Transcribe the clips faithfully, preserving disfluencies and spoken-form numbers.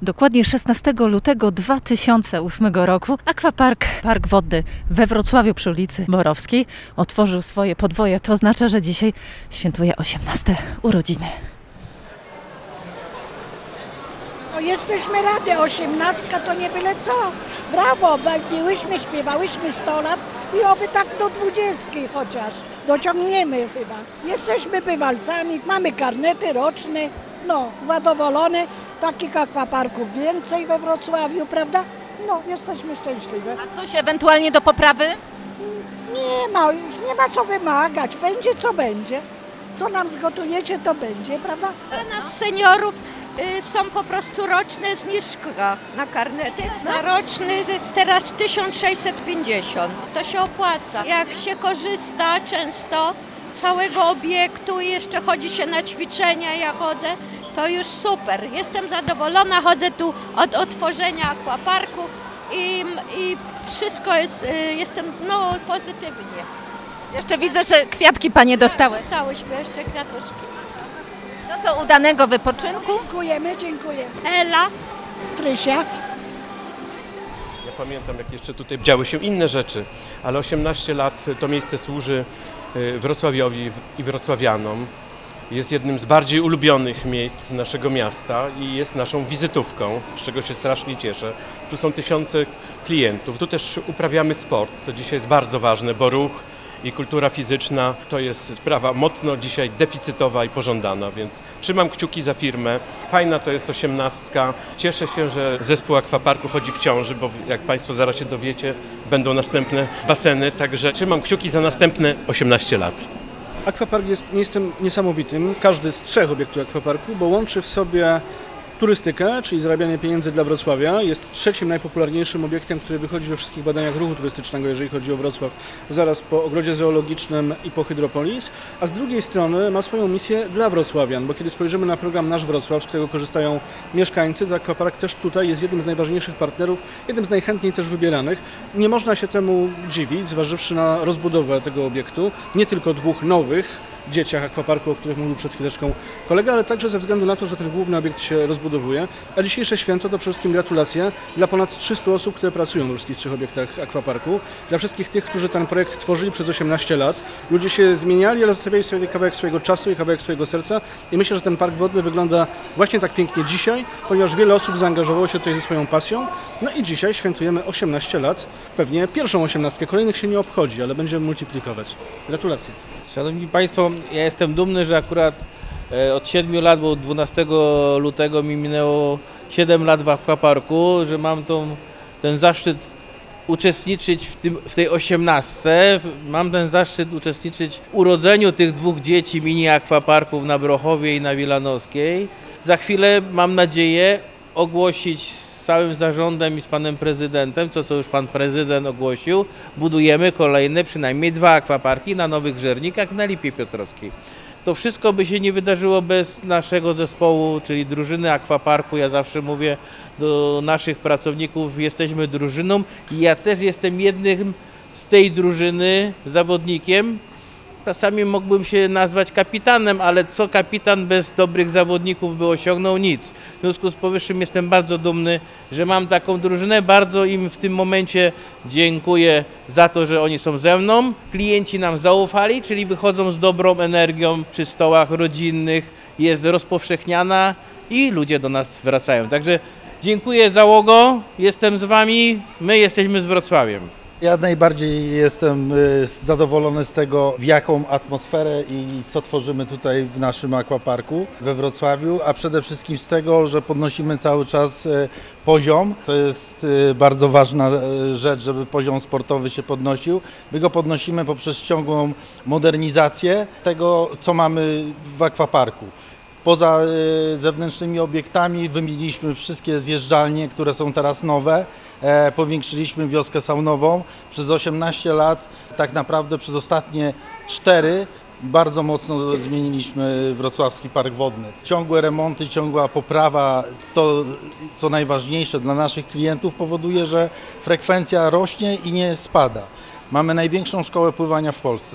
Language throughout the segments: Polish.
Dokładnie szesnastego lutego dwa tysiące ósmego roku Aquapark Park Wodny we Wrocławiu przy ulicy Borowskiej otworzył swoje podwoje. To oznacza, że dzisiaj świętuje osiemnaste urodziny. No jesteśmy rady, osiemnastka to nie byle co. Brawo, byłyśmy, śpiewałyśmy sto lat i oby tak do dwudziestki chociaż dociągniemy chyba. Jesteśmy bywalcami, mamy karnety roczne, no zadowolone. Takich akwaparków więcej we Wrocławiu, prawda? No, jesteśmy szczęśliwe. A coś ewentualnie do poprawy? Nie ma, już nie ma co wymagać. Będzie co będzie. Co nam zgotujecie, to będzie, prawda? Dla nas seniorów y, są po prostu roczne zniżki na karnety. Za roczny teraz tysiąc sześćset pięćdziesiąt. To się opłaca. Jak się korzysta często całego obiektu i jeszcze chodzi się na ćwiczenia, ja chodzę, to już super. Jestem zadowolona, chodzę tu od otworzenia akwaparku i, i wszystko jest, jestem no, pozytywnie. Jeszcze widzę, że kwiatki panie dostały. Dostałyśmy jeszcze kwiatuszki. No to udanego wypoczynku. Dziękujemy, dziękuję. Ela. Krysia. Ja pamiętam, jak jeszcze tutaj działy się inne rzeczy, ale osiemnaście lat to miejsce służy Wrocławiowi i wrocławianom. Jest jednym z bardziej ulubionych miejsc naszego miasta i jest naszą wizytówką, z czego się strasznie cieszę. Tu są tysiące klientów. Tu też uprawiamy sport, co dzisiaj jest bardzo ważne, bo ruch i kultura fizyczna to jest sprawa mocno dzisiaj deficytowa i pożądana, więc trzymam kciuki za firmę. Fajna to jest osiemnastka. Cieszę się, że zespół Aquaparku chodzi w ciąży, bo jak Państwo zaraz się dowiecie, będą następne baseny, także trzymam kciuki za następne osiemnaście lat. Aquapark jest miejscem niesamowitym, każdy z trzech obiektów Aquaparku, bo łączy w sobie turystykę, czyli zarabianie pieniędzy dla Wrocławia. Jest trzecim najpopularniejszym obiektem, który wychodzi we wszystkich badaniach ruchu turystycznego, jeżeli chodzi o Wrocław, zaraz po Ogrodzie Zoologicznym i po Hydropolis. A z drugiej strony ma swoją misję dla wrocławian, bo kiedy spojrzymy na program Nasz Wrocław, z którego korzystają mieszkańcy, to Aquapark też tutaj jest jednym z najważniejszych partnerów, jednym z najchętniej też wybieranych. Nie można się temu dziwić, zważywszy na rozbudowę tego obiektu, nie tylko dwóch nowych dzieciach Aquaparku, o których mówił przed chwileczką kolega, ale także ze względu na to, że ten główny obiekt się rozbudowuje. A dzisiejsze święto to przede wszystkim gratulacje dla ponad trzystu osób, które pracują we wszystkich trzech obiektach Aquaparku, dla wszystkich tych, którzy ten projekt tworzyli przez osiemnaście lat. Ludzie się zmieniali, ale zostawiali sobie kawałek swojego czasu i kawałek swojego serca i myślę, że ten park wodny wygląda właśnie tak pięknie dzisiaj, ponieważ wiele osób zaangażowało się tutaj ze swoją pasją. No i dzisiaj świętujemy osiemnaście lat, pewnie pierwszą osiemnastkę, kolejnych się nie obchodzi, ale będziemy multiplikować. Gratulacje. Szanowni Państwo, ja jestem dumny, że akurat od siedmiu lat, bo dwunastego lutego mi minęło siedem lat w Aquaparku, że mam tą, ten zaszczyt uczestniczyć w, tym, w tej osiemnastce. Mam ten zaszczyt uczestniczyć w urodzeniu tych dwóch dzieci mini Aquaparków na Brochowie i na Wilanowskiej. Za chwilę mam nadzieję ogłosić z całym zarządem i z panem prezydentem, to co już pan prezydent ogłosił, budujemy kolejne przynajmniej dwa akwaparki na Nowych Żernikach i na Lipie Piotrowskiej. To wszystko by się nie wydarzyło bez naszego zespołu, czyli drużyny Aquaparku. Ja zawsze mówię do naszych pracowników, jesteśmy drużyną i ja też jestem jednym z tej drużyny zawodnikiem. Czasami mógłbym się nazwać kapitanem, ale co kapitan bez dobrych zawodników by osiągnął? Nic. W związku z powyższym jestem bardzo dumny, że mam taką drużynę. Bardzo im w tym momencie dziękuję za to, że oni są ze mną. Klienci nam zaufali, czyli wychodzą z dobrą energią przy stołach rodzinnych, jest rozpowszechniana i ludzie do nas wracają. Także dziękuję załogo, jestem z wami, my jesteśmy z Wrocławiem. Ja najbardziej jestem zadowolony z tego, w jaką atmosferę i co tworzymy tutaj w naszym akwaparku we Wrocławiu, a przede wszystkim z tego, że podnosimy cały czas poziom. To jest bardzo ważna rzecz, żeby poziom sportowy się podnosił. My go podnosimy poprzez ciągłą modernizację tego, co mamy w akwaparku. Poza zewnętrznymi obiektami wymieniliśmy wszystkie zjeżdżalnie, które są teraz nowe. E, powiększyliśmy wioskę saunową. Przez osiemnaście lat, tak naprawdę przez ostatnie cztery, bardzo mocno zmieniliśmy Wrocławski Park Wodny. Ciągłe remonty, ciągła poprawa, to co najważniejsze dla naszych klientów powoduje, że frekwencja rośnie i nie spada. Mamy największą szkołę pływania w Polsce.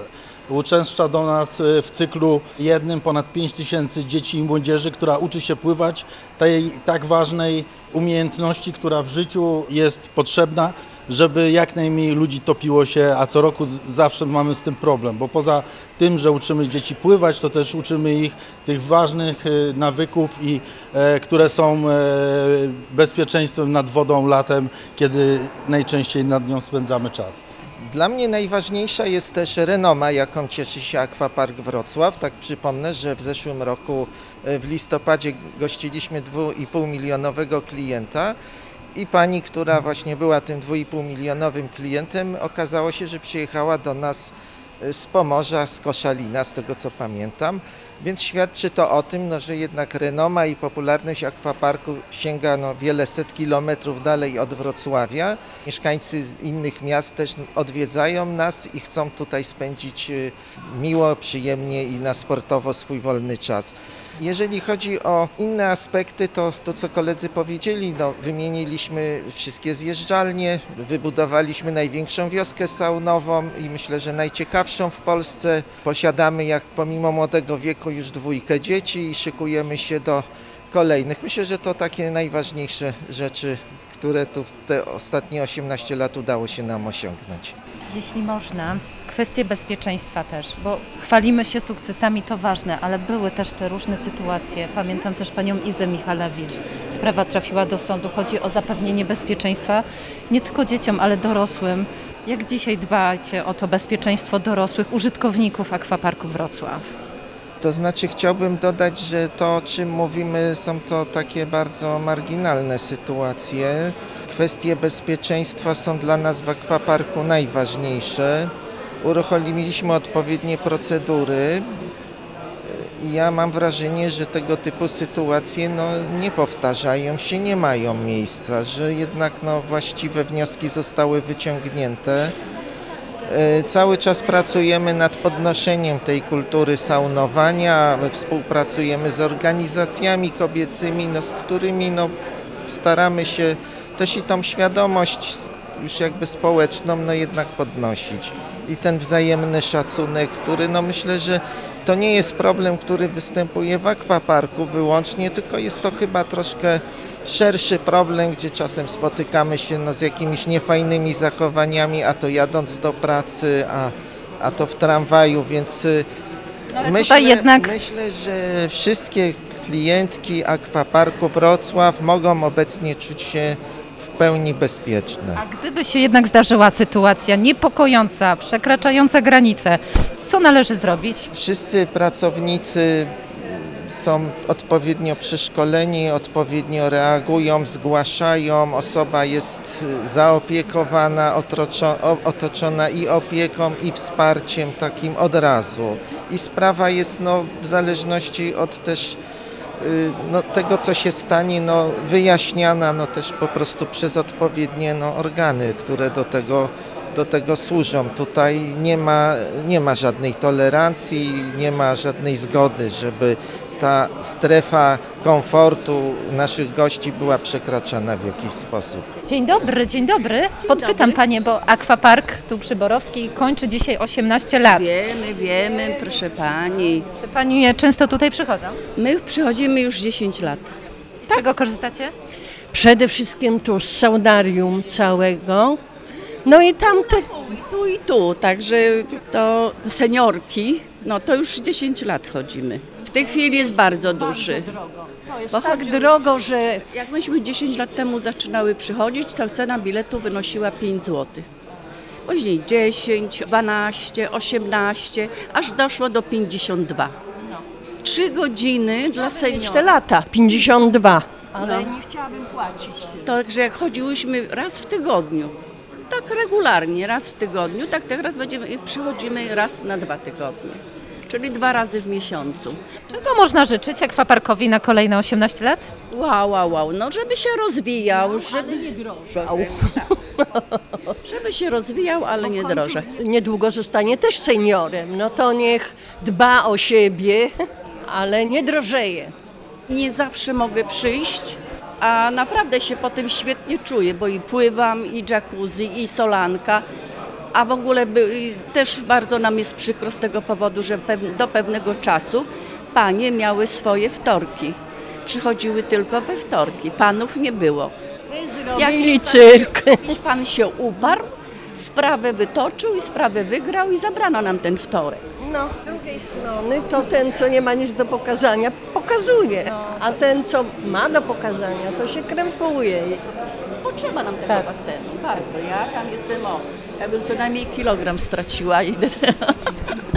uczęszcza do nas w cyklu jednym ponad pięć tysięcy dzieci i młodzieży, która uczy się pływać, tej tak ważnej umiejętności, która w życiu jest potrzebna, żeby jak najmniej ludzi topiło się, a co roku zawsze mamy z tym problem, bo poza tym, że uczymy dzieci pływać, to też uczymy ich tych ważnych nawyków, i, e, które są e, bezpieczeństwem nad wodą latem, kiedy najczęściej nad nią spędzamy czas. Dla mnie najważniejsza jest też renoma, jaką cieszy się Aquapark Wrocław. Tak przypomnę, że w zeszłym roku w listopadzie gościliśmy dwa i pół milionowego klienta i pani, która właśnie była tym dwa i pół milionowym klientem, okazało się, że przyjechała do nas z Pomorza, z Koszalina, z tego co pamiętam. Więc świadczy to o tym, no, że jednak renoma i popularność akwaparku sięga no, wiele set kilometrów dalej od Wrocławia. Mieszkańcy z innych miast też odwiedzają nas i chcą tutaj spędzić miło, przyjemnie i na sportowo swój wolny czas. Jeżeli chodzi o inne aspekty, to to co koledzy powiedzieli, no, wymieniliśmy wszystkie zjeżdżalnie, wybudowaliśmy największą wioskę saunową i myślę, że najciekawszą w Polsce. Posiadamy, jak pomimo młodego wieku, już dwójkę dzieci i szykujemy się do kolejnych. Myślę, że to takie najważniejsze rzeczy, które tu w te ostatnie osiemnaście lat udało się nam osiągnąć. Jeśli można, kwestie bezpieczeństwa też, bo chwalimy się sukcesami, to ważne, ale były też te różne sytuacje. Pamiętam też panią Izę Michalewicz. Sprawa trafiła do sądu. Chodzi o zapewnienie bezpieczeństwa nie tylko dzieciom, ale dorosłym. Jak dzisiaj dbacie o to bezpieczeństwo dorosłych użytkowników Aquaparku Wrocław? To znaczy chciałbym dodać, że to, o czym mówimy, są to takie bardzo marginalne sytuacje. Kwestie bezpieczeństwa są dla nas w akwaparku najważniejsze. Uruchomiliśmy odpowiednie procedury i ja mam wrażenie, że tego typu sytuacje no, nie powtarzają się, nie mają miejsca, że jednak no, właściwe wnioski zostały wyciągnięte. Cały czas pracujemy nad podnoszeniem tej kultury saunowania, współpracujemy z organizacjami kobiecymi, no, z którymi no, staramy się też i tą świadomość już jakby społeczną no, jednak podnosić. I ten wzajemny szacunek, który no, myślę, że to nie jest problem, który występuje w akwaparku wyłącznie, tylko jest to chyba troszkę szerszy problem, gdzie czasem spotykamy się no, z jakimiś niefajnymi zachowaniami, a to jadąc do pracy, a, a to w tramwaju, więc myślę, jednak... myślę, że wszystkie klientki Aquaparku Wrocław mogą obecnie czuć się w pełni bezpieczne. A gdyby się jednak zdarzyła sytuacja niepokojąca, przekraczająca granice, co należy zrobić? Wszyscy pracownicy są odpowiednio przeszkoleni, odpowiednio reagują, zgłaszają, osoba jest zaopiekowana, otoczona i opieką, i wsparciem takim od razu. I sprawa jest no, w zależności od też no, tego, co się stanie, no, wyjaśniana no, też po prostu przez odpowiednie no, organy, które do tego do tego służą. Tutaj nie ma, nie ma żadnej tolerancji, nie ma żadnej zgody, żeby ta strefa komfortu naszych gości była przekraczana w jakiś sposób. Dzień dobry, dzień dobry. Dzień Podpytam dobry. Panię, bo Aquapark tu przy Borowskiej kończy dzisiaj osiemnaście lat. Wiemy, wiemy, proszę Pani. Czy Panie często tutaj przychodzą? My przychodzimy już dziesięć lat. Z czego korzystacie? Przede wszystkim tu z saunarium całego. No i tam te... Tu i tu, także to seniorki, no to już dziesięć lat chodzimy. W tej chwili jest bardzo duży. To jest Bo tak chodzi- drogo, że Jak myśmy dziesięć lat temu zaczynały przychodzić, to cena biletu wynosiła pięć złotych. Później dziesięć, dwanaście, osiemnaście, aż doszło do pięćdziesiąt dwa. Trzy godziny dla te seniorów. lata, pięćdziesiąt dwa. Ale No. nie chciałabym płacić tyle. Także jak chodziłyśmy raz w tygodniu, tak regularnie, raz w tygodniu, tak teraz będziemy, przychodzimy raz na dwa tygodnie, czyli dwa razy w miesiącu. Czego można życzyć Aquaparkowi na kolejne osiemnaście lat? Wow, wow, wow, no żeby się rozwijał, żeby, Nie drożał. żeby się rozwijał, ale nie drożej. Niedługo zostanie też seniorem, no to niech dba o siebie, ale nie drożeje. Nie zawsze mogę przyjść, a naprawdę się potem świetnie czuję, bo i pływam, i jacuzzi, i solanka, a w ogóle by, też bardzo nam jest przykro z tego powodu, że pew, do pewnego czasu panie miały swoje wtorki. Przychodziły tylko we wtorki, panów nie było. Zrobili cyrk. Jakiś pan się uparł, sprawę wytoczył i sprawę wygrał i zabrano nam ten wtorek. No, z drugiej strony to ten, co nie ma nic do pokazania, pokazuje, a ten, co ma do pokazania, to się krępuje. Potrzeba nam tego Tak. basenu, bardzo. Ja tam jestem, o, ja bym co najmniej kilogram straciła i